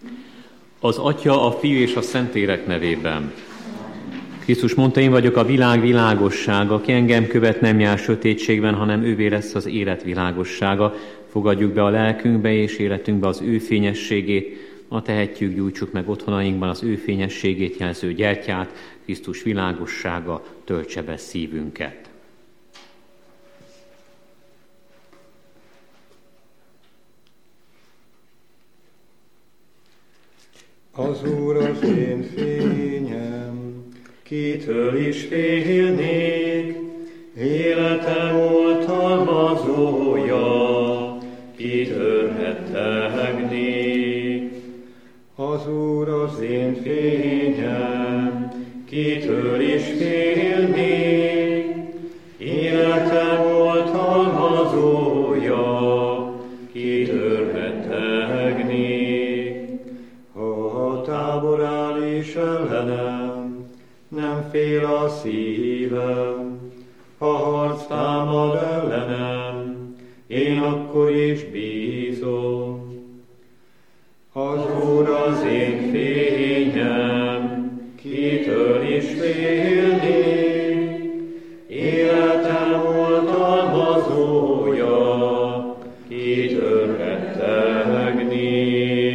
Az Atya, a Fiú és a Szentlélek nevében. Krisztus mondta, én vagyok a világ világossága, aki engem követ, nem jár sötétségben, hanem ővé lesz az élet világossága. Fogadjuk be a lelkünkbe és életünkbe az ő fényességét, ma tehetjük, gyújtsuk meg otthonainkban az ő fényességét jelző gyertyát, Krisztus világossága töltse be szívünket. Az Úr az én fényem, kitől is félnék, életem oltalmazója, kitől rettegnék. Az Úr az én fényem, kitől is félnék, életem oltalmazója, kitől rettegnék. Tábor áll is ellenem, nem fél a szívem, ha harc támad ellenem, én akkor is bízom. Az Úr az én fényem, kitől is félnék, életem oltalmazója, kitől rettegnék.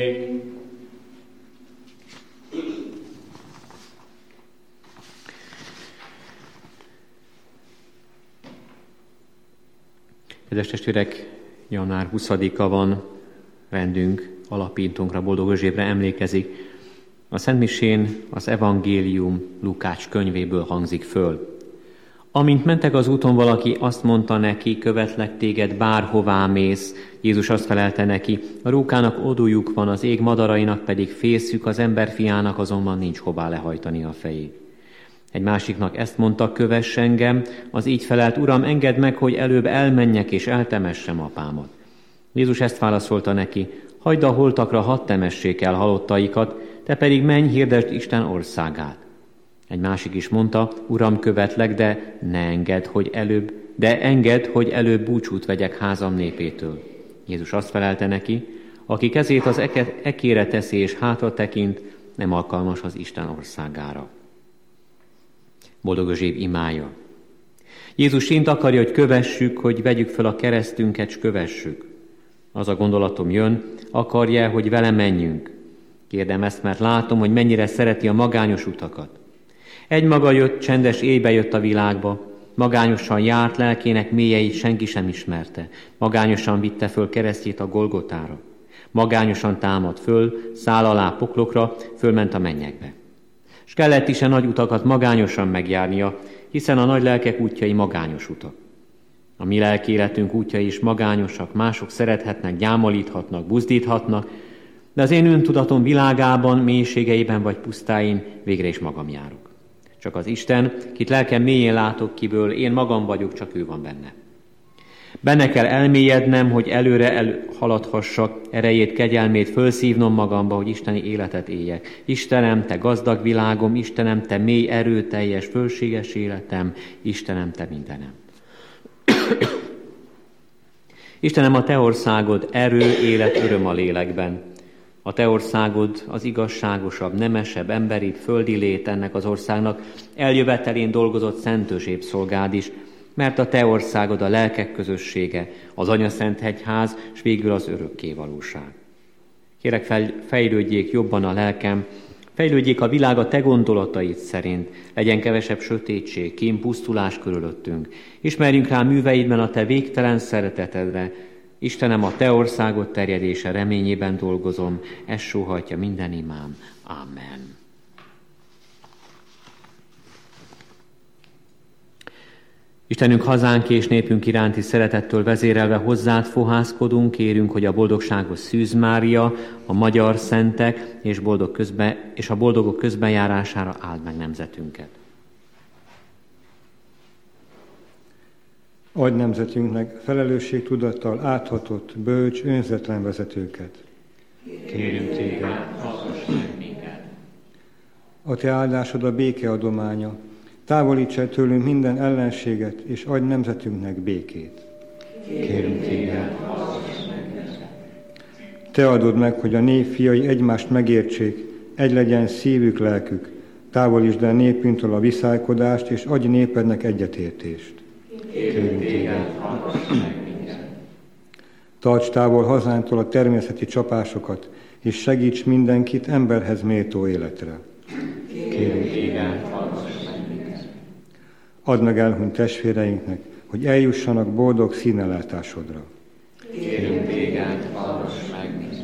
Kedves testvérek, január 20-a van, rendünk, alapítónkra, Boldog Özsébre emlékezik. A Szentmisén az evangélium Lukács könyvéből hangzik föl. Amint mentek az úton, valaki azt mondta neki, követlek téged, bárhová mész. Jézus azt felelte neki, a rókának odújuk van, az ég madarainak pedig fészük, az emberfiának azonban nincs hová lehajtani a fejét. Egy másiknak ezt mondta, kövess engem, az így felelt, Uram, engedd meg, hogy előbb elmenjek és eltemessem apámat. Jézus ezt válaszolta neki, hagyd a holtakra, hadd temessék el halottaikat, te pedig menj, hirdesd Isten országát. Egy másik is mondta, Uram, követlek, de engedd, hogy előbb búcsút vegyek házam népétől. Jézus azt felelte neki, aki kezét az ekére teszi és hátra tekint, nem alkalmas az Isten országára. Boldog Özséb imája. Jézus int akarja, hogy kövessük, hogy vegyük fel a keresztünket, s kövessük. Az a gondolatom jön, akarja, hogy vele menjünk. Kérdem ezt, mert látom, hogy mennyire szereti a magányos utakat. Egymaga jött, csendes éjbe jött a világba, magányosan járt, lelkének mélyeit senki sem ismerte. Magányosan vitte föl keresztjét a Golgotára. Magányosan támad föl, száll alá poklokra, fölment a mennyekbe. S kellett is a nagy utakat magányosan megjárnia, hiszen a nagy lelkek útjai magányos utak. A mi lelkéletünk útjai is magányosak, mások szerethetnek, gyámolíthatnak, buzdíthatnak, de az én öntudatom világában, mélységeiben vagy pusztáin végre is magam járok. Csak az Isten, kit lelkem mélyén látok, kiből én magam vagyok, csak ő van benne. Benne kell elmélyednem, hogy előre haladhassak, erejét, kegyelmét fölszívnom magamba, hogy isteni életet éljek. Istenem, te gazdag világom, Istenem, te mély, erőteljes, fölséges életem, Istenem, te mindenem. Istenem, a te országod erő, élet, öröm a lélekben. A te országod az igazságosabb, nemesebb, emberibb, földi lét ennek az országnak, eljövetelén dolgozott szentősép szolgád is, mert a te országod a lelkek közössége, az Anyaszent Egyház, s végül az örökké valóság. Kérek, fejlődjék jobban a lelkem, fejlődjék a világ a te gondolataid szerint, legyen kevesebb sötétség, kém, pusztulás körülöttünk. Ismerjünk rá műveidben a te végtelen szeretetedre. Istenem, a te országod terjedése reményében dolgozom, ez sóhajtja minden imám. Amen. Istenünk, hazánk és népünk iránti szeretettől vezérelve hozzád fohászkodunk, kérünk, hogy a boldogságos Szűz Mária, a magyar szentek és a boldogok közbenjárására áld meg nemzetünket. Adj nemzetünknek felelősségtudattal áthatott, bölcs, önzetlen vezetőket. Kérünk téged, hallgass meg minket. A te áldásod a béke adománya. Távolíts el tőlünk minden ellenséget, és adj nemzetünknek békét. Kérünk téged, hallgass meg minket. te adod meg, hogy a nép fiai egymást megértsék, egy legyen szívük, lelkük. Távolítsd el népünktől a viszálykodást, és adj népednek egyetértést. Kérünk téged, hallgass meg minket. Tarts távol hazánktól a természeti csapásokat, és segíts mindenkit emberhez méltó életre. Kérünk téged, hallgass meg minket. Add meg elhunyt testvéreinknek, hogy eljussanak boldog színellátásodra. Kérünk téged, hallgass meg minket.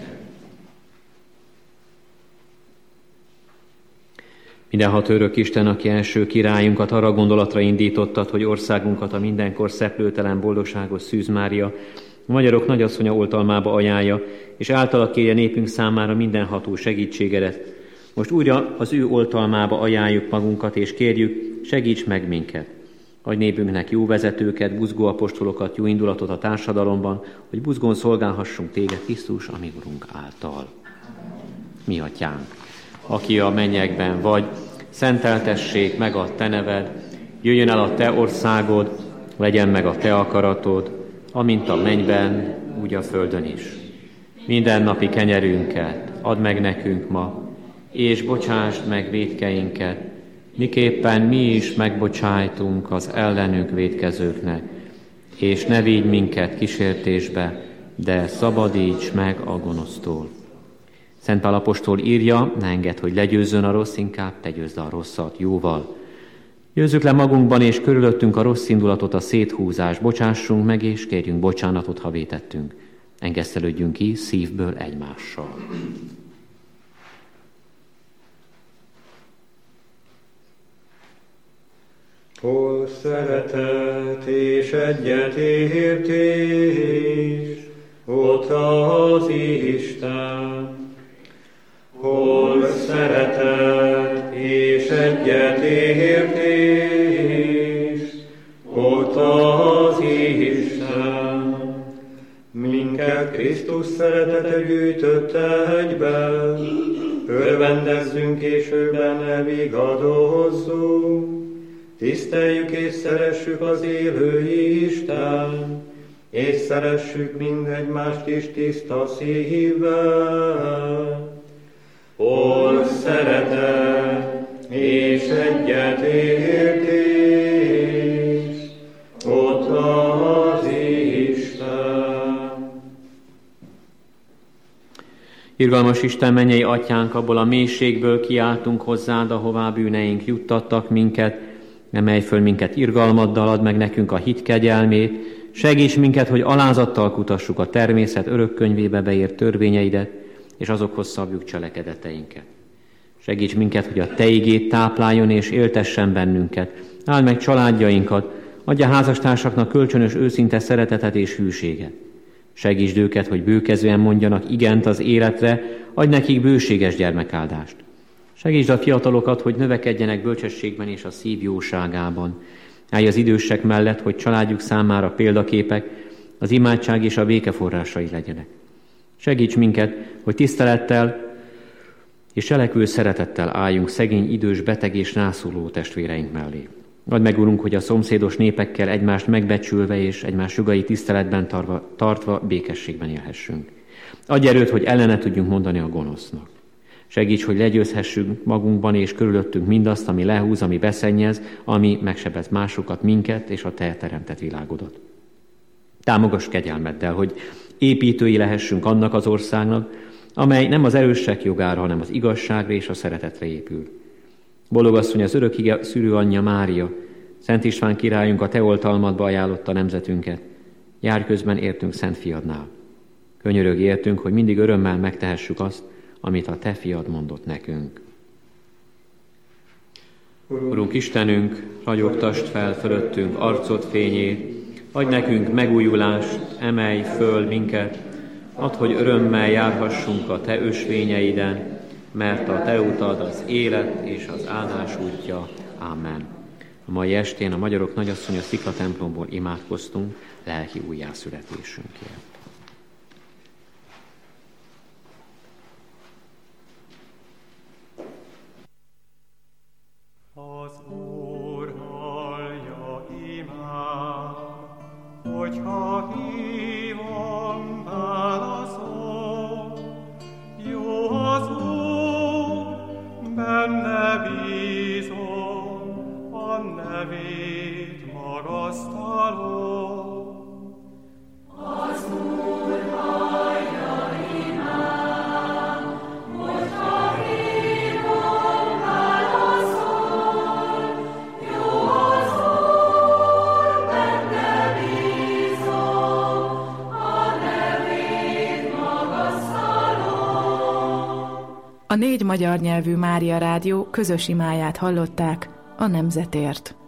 Mindenható örök Isten, aki első királyunkat arra gondolatra indítottad, hogy országunkat a mindenkor szeplőtelen boldogságos Szűz Mária, a magyarok nagyasszonya oltalmába ajánlja, és általa kérje népünk számára mindenható segítségedet. Most újra az ő oltalmába ajánljuk magunkat, és kérjük, segíts meg minket. Adj népünknek jó vezetőket, buzgó apostolokat, jó indulatot a társadalomban, hogy buzgón szolgálhassunk téged, Krisztus, a mi Urunk által. Mi atyánk, aki a mennyekben vagy, szenteltessék meg a te neved, jöjjön el a te országod, legyen meg a te akaratod, amint a mennyben, úgy a földön is. Minden napi kenyerünket add meg nekünk ma, és bocsásd meg vétkeinket, miképpen mi is megbocsájtunk az ellenünk vétkezőknek, és ne vigy minket kísértésbe, de szabadíts meg a gonosztól. Szent Pál apostol írja, ne engedd, hogy legyőzzön a rossz, inkább te győzd a rosszat jóval. Győzzük le magunkban és körülöttünk a rossz indulatot, a széthúzást, bocsássunk meg és kérjünk bocsánatot, ha vétettünk. Engesztelődjünk ki szívből egymással. Hol szeretet és egyetértés, ott az Isten. Hol szeretet és egyetértés, ott az Isten. Minket Krisztus szeretete gyűjtött egyben, örvendezzünk és ő benne vigadozzunk. Tiszteljük és szeressük az élő Isten, és szeressük mindegymást is tiszta szívvel. Hol szeretet és egyetértés, ott az Isten. Irgalmas Isten, mennyei atyánk, abból a mélységből kiáltunk hozzád, ahová bűneink juttattak minket, emelj föl minket irgalmaddal, add meg nekünk a hit kegyelmét, segíts minket, hogy alázattal kutassuk a természet örökkönyvébe beírt törvényeidet, és azokhoz szabjuk cselekedeteinket. Segíts minket, hogy a te igét tápláljon és éltessen bennünket. Áld meg családjainkat, adj a házastársaknak kölcsönös őszinte szeretetet és hűséget. Segítsd őket, hogy bőkezően mondjanak igent az életre, adj nekik bőséges gyermekáldást. Segítsd a fiatalokat, hogy növekedjenek bölcsességben és a szív jóságában. Állj az idősek mellett, hogy családjuk számára példaképek, az imádság és a béke forrásai legyenek. Segíts minket, hogy tisztelettel és cselekvő szeretettel álljunk szegény, idős, beteg és rászoruló testvéreink mellé. Add meg, Urunk, hogy a szomszédos népekkel egymást megbecsülve és egymás jogai tiszteletben tartva békességben élhessünk. Adj erőt, hogy ellene tudjunk mondani a gonosznak. Segíts, hogy legyőzhessünk magunkban és körülöttünk mindazt, ami lehúz, ami beszennyez, ami megsebez másokat, minket és a te teremtett világodat. Támogass kegyelmeddel, hogy építői lehessünk annak az országnak, amely nem az erősek jogára, hanem az igazságra és a szeretetre épül. Boldog asszony, az örök ige szülő anyja Mária, Szent István királyunk a te oltalmadba ajánlotta nemzetünket. Járj közben értünk Szent fiadnál. Könyörögj értünk, hogy mindig örömmel megtehessük azt, amit a te fiad mondott nekünk. Urunk Istenünk, ragyogtasd fel fölöttünk arcod fényét, adj nekünk megújulást, emelj föl minket, add, hogy örömmel járhassunk a te ösvényeiden, mert a te utad az élet és az áldás útja. Amen. A mai estén a Magyarok Nagyasszonya sziklatemplomból imádkoztunk lelki újjászületésünkért. Az Úr hallja imám, hogyha hívom válaszol. A 4 magyar nyelvű Mária Rádió közös imáját hallották a nemzetért.